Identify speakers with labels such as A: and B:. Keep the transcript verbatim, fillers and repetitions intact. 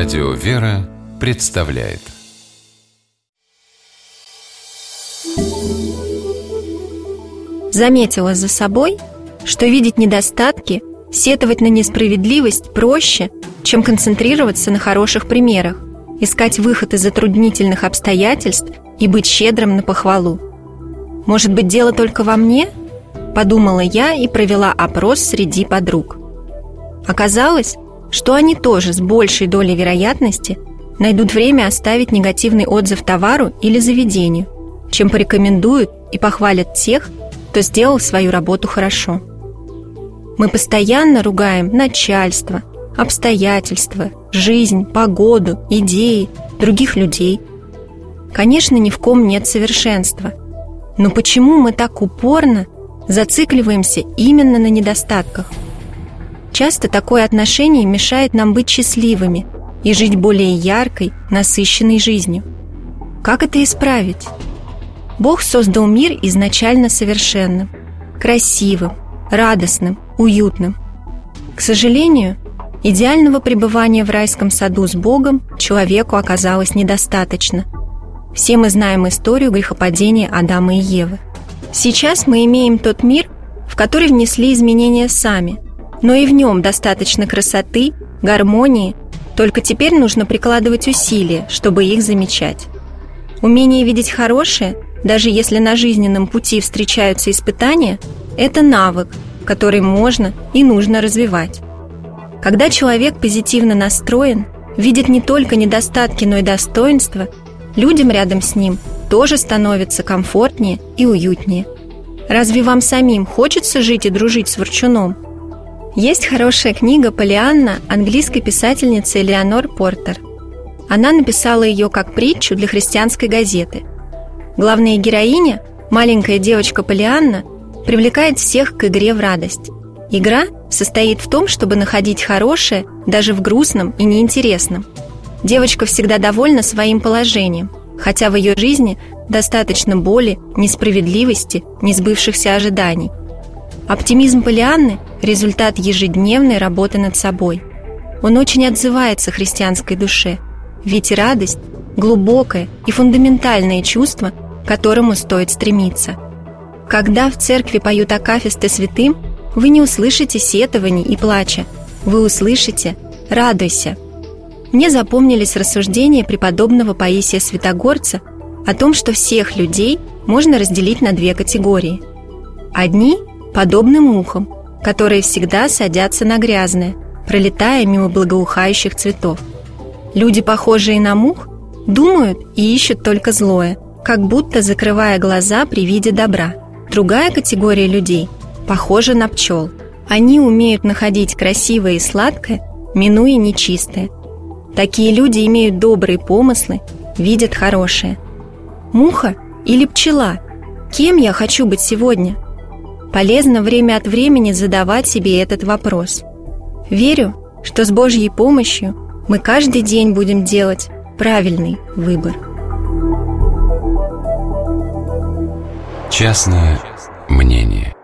A: Радио «Вера» представляет.
B: Заметила за собой, что видеть недостатки, сетовать на несправедливость проще, чем концентрироваться на хороших примерах, искать выход из затруднительных обстоятельств и быть щедрым на похвалу. Может быть, дело только во мне? Подумала я и провела опрос среди подруг. Оказалось, что они тоже с большей долей вероятности найдут время оставить негативный отзыв товару или заведению, чем порекомендуют и похвалят тех, кто сделал свою работу хорошо. Мы постоянно ругаем начальство, обстоятельства, жизнь, погоду, идеи, других людей. Конечно, ни в ком нет совершенства. Но почему мы так упорно зацикливаемся именно на недостатках? Часто такое отношение мешает нам быть счастливыми и жить более яркой, насыщенной жизнью. Как это исправить? Бог создал мир изначально совершенным, красивым, радостным, уютным. К сожалению, идеального пребывания в райском саду с Богом человеку оказалось недостаточно. Все мы знаем историю грехопадения Адама и Евы. Сейчас мы имеем тот мир, в который внесли изменения сами, но и в нем достаточно красоты, гармонии, только теперь нужно прикладывать усилия, чтобы их замечать. Умение видеть хорошее, даже если на жизненном пути встречаются испытания, это навык, который можно и нужно развивать. Когда человек позитивно настроен, видит не только недостатки, но и достоинства, людям рядом с ним тоже становится комфортнее и уютнее. Разве вам самим хочется жить и дружить с ворчуном? Есть хорошая книга «Поллианна» английской писательницы Элеонор Портер. Она написала ее как притчу для христианской газеты. Главная героиня, маленькая девочка Поллианна, привлекает всех к игре в радость. Игра состоит в том, чтобы находить хорошее даже в грустном и неинтересном. Девочка всегда довольна своим положением, хотя в ее жизни достаточно боли, несправедливости, несбывшихся ожиданий. Оптимизм Поллианны – результат ежедневной работы над собой. Он очень отзывается христианской душе, ведь радость – глубокое и фундаментальное чувство, к которому стоит стремиться. Когда в церкви поют акафисты святым, вы не услышите сетований и плача, вы услышите «радуйся». Мне запомнились рассуждения преподобного Паисия Святогорца о том, что всех людей можно разделить на две категории. Одни подобны мухам, которые всегда садятся на грязное, пролетая мимо благоухающих цветов. Люди, похожие на мух, думают и ищут только злое, как будто закрывая глаза при виде добра. Другая категория людей похожа на пчел. Они умеют находить красивое и сладкое, минуя нечистое. Такие люди имеют добрые помыслы, видят хорошее. Муха или пчела? Кем я хочу быть сегодня? Полезно время от времени задавать себе этот вопрос. Верю, что с Божьей помощью мы каждый день будем делать правильный выбор.
A: Частное мнение.